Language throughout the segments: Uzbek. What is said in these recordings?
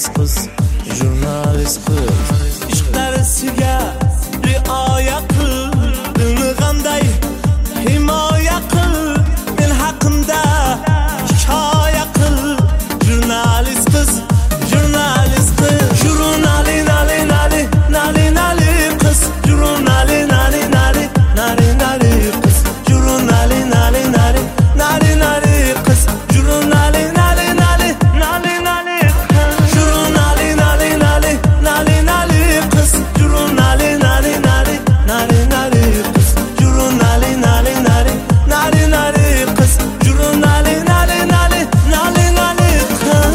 jurnalist qiz, jurnalist qiz. Ishq darsiga rioya qil, dilni qanday himoya qil, men haqimda hikoya qil, jurnalist qiz, jurnalist qiz. Jurnali nali nali nali nali qiz, jurnali nali nali nali nali qiz, jurnali nali nali nali nali qiz, jurnali nali nali nali nali qiz, jurnali nali nali nali nali qiz, jurnali nali nali nali nali qiz, jurnali nali nali nali nali qiz, jurnali nali nali nali nali qiz.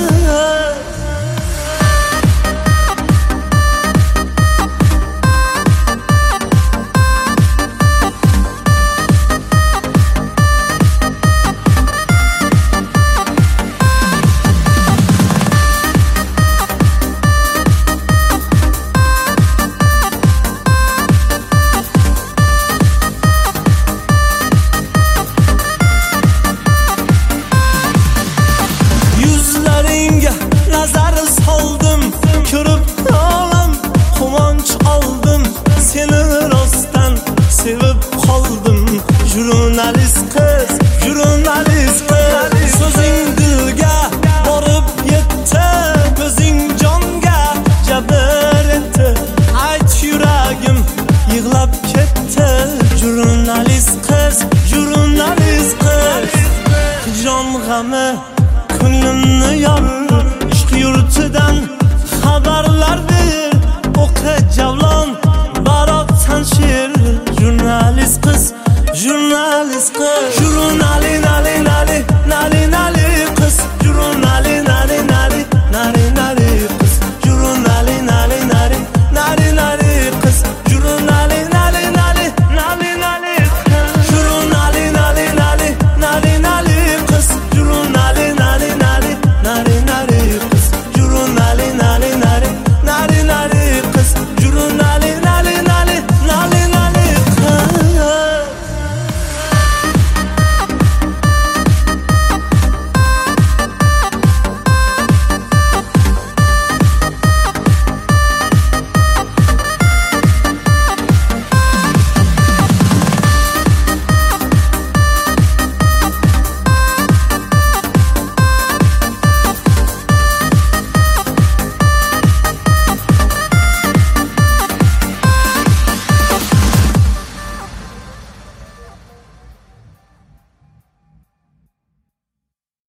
Yuzlaringga nazar soldim, ko'rib olam quvonch oldim, seni rostdan sevib qoldim, jurnalist qiz, jurnalist qiz. So'zing dilga borib yetdi, ko'zing jonga jabr etdi, ayt yuragim yig'lab ketdi, jurnalist qiz, jurnalist qiz. Hijron g'ami ko'nglimni yorar, ishq yurtidan xabarlar ber, o'qi javlon barot sansher, jurnalist qiz, jurnalist qiz.